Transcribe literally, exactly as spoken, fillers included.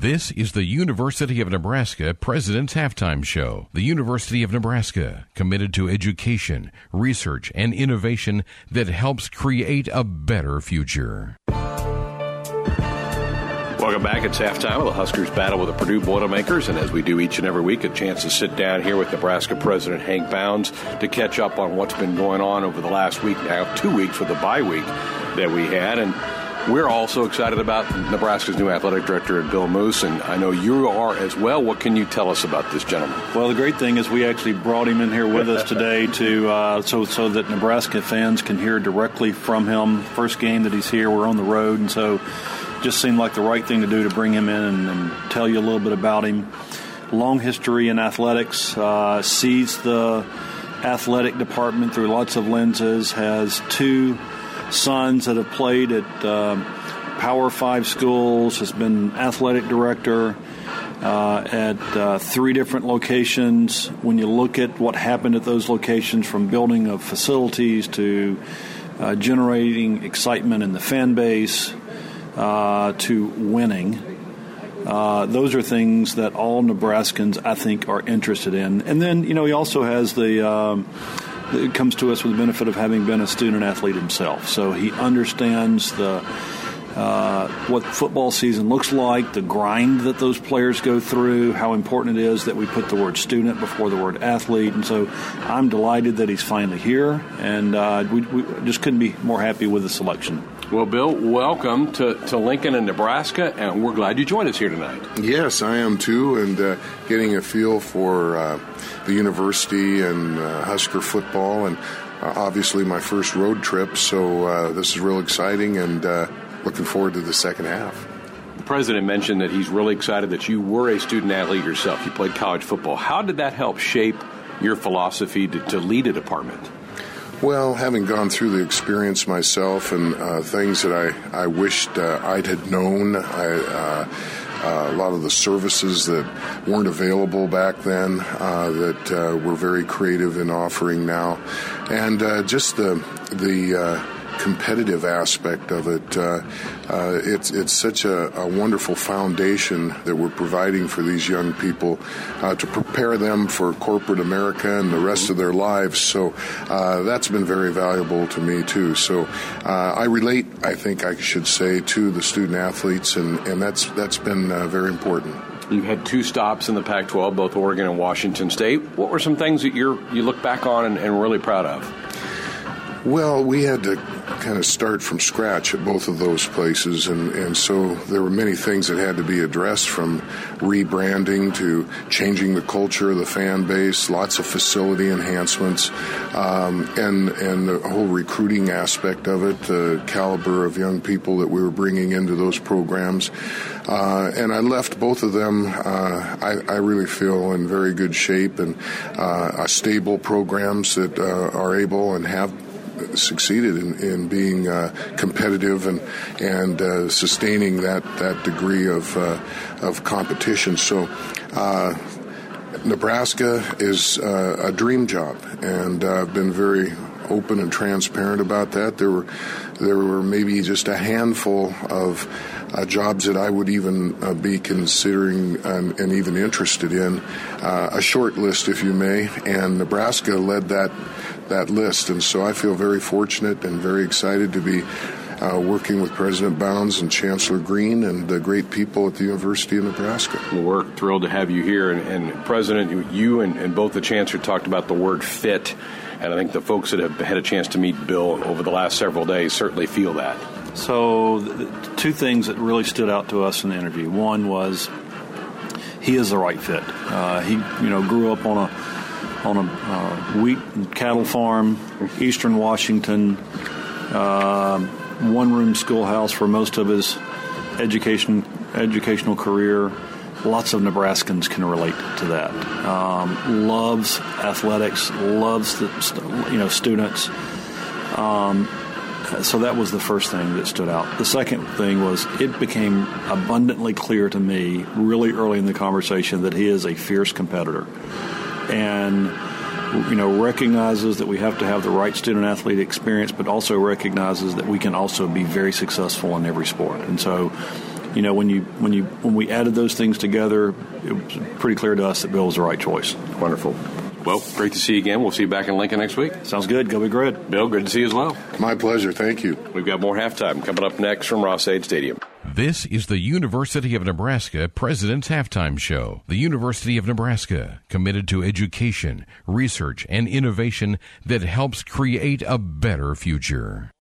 This is the University of Nebraska President's Halftime Show. The University of Nebraska, committed to education, research, and innovation that helps create a better future. Welcome back. It's halftime of the Huskers battle with the Purdue Boilermakers, and as we do each and every week, a chance to sit down here with Nebraska President Hank Bounds to catch up on what's been going on over the last week, now two weeks with the bye week that we had. And we're also excited about Nebraska's new athletic director, Bill Moos, and I know you are as well. What can you tell us about this gentleman? Well, the great thing is we actually brought him in here with us today to uh, so so that Nebraska fans can hear directly from him. First game that he's here, we're on the road, and so just seemed like the right thing to do to bring him in and, and tell you a little bit about him. Long history in athletics, uh, sees the athletic department through lots of lenses, has two sons that have played at uh, Power Five schools, has been athletic director uh, at uh, three different locations. When you look at what happened at those locations, from building of facilities to uh, generating excitement in the fan base uh, to winning, uh, those are things that all Nebraskans, I think, are interested in. And then, you know, he also has the um, it comes to us with the benefit of having been a student athlete himself. So he understands the uh, what football season looks like, the grind that those players go through, how important it is that we put the word student before the word athlete. And so I'm delighted that he's finally here, and uh, we, we just couldn't be more happy with the selection. Well, Bill, welcome to, to Lincoln and Nebraska, and we're glad you joined us here tonight. Yes, I am too, and uh, getting a feel for uh, the university and uh, Husker football, and uh, obviously my first road trip, so uh, this is real exciting, and uh, looking forward to the second half. The president mentioned that he's really excited that you were a student athlete yourself. You played college football. How did that help shape your philosophy to, to lead a department? Well, having gone through the experience myself and uh, things that I, I wished uh, I'd had known, I, uh, uh, a lot of the services that weren't available back then uh, that uh, we're very creative in offering now, and uh, just the the uh, competitive aspect of it. Uh, uh, it's it's such a, a wonderful foundation that we're providing for these young people uh, to prepare them for corporate America and the rest of their lives. So uh, that's been very valuable to me too. So uh, I relate, I think I should say, to the student athletes, and, and that's that's been uh, very important. You've had two stops in the Pac twelve, both Oregon and Washington State. What were some things that you're you look back on and, and really proud of? Well, we had to kind of start from scratch at both of those places, and, and so there were many things that had to be addressed, from rebranding to changing the culture of the fan base, lots of facility enhancements, um, and, and the whole recruiting aspect of it, the caliber of young people that we were bringing into those programs. Uh, and I left both of them, uh, I, I really feel, in very good shape, and uh, stable programs that uh, are able and have succeeded in, in being uh, competitive and and uh, sustaining that that degree of uh, of competition. So uh, Nebraska is uh, a dream job, and uh, I've been very open and transparent about that. There were there were maybe just a handful of uh, jobs that I would even uh, be considering and, and even interested in, uh, a short list, if you may, and Nebraska led that that list, and so I feel very fortunate and very excited to be uh, working with President Bounds and Chancellor Green and the great people at the University of Nebraska. Well, we're thrilled to have you here, and, and President, you and, and both the Chancellor talked about the word fit, and I think the folks that have had a chance to meet Bill over the last several days certainly feel that. So the two things that really stood out to us in the interview. One was he is the right fit. Uh, he, you know, grew up on a on a uh, wheat and cattle farm, eastern Washington, uh, one-room schoolhouse for most of his education educational career. Lots of Nebraskans can relate to that. Um, loves athletics, loves the you know students. Um, so that was the first thing that stood out. The second thing was it became abundantly clear to me really early in the conversation that he is a fierce competitor, and you know recognizes that we have to have the right student-athlete experience, but also recognizes that we can also be very successful in every sport. And so you know, when you when you when we added those things together, it was pretty clear to us that Bill was the right choice. Wonderful. Well, great to see you again. We'll see you back in Lincoln next week. Sounds good. Go Big Red. Bill, good to see you as well. My pleasure. Thank you. We've got more halftime coming up next from Ross-Ade Stadium. This is the University of Nebraska President's Halftime Show. The University of Nebraska, committed to education, research, and innovation that helps create a better future.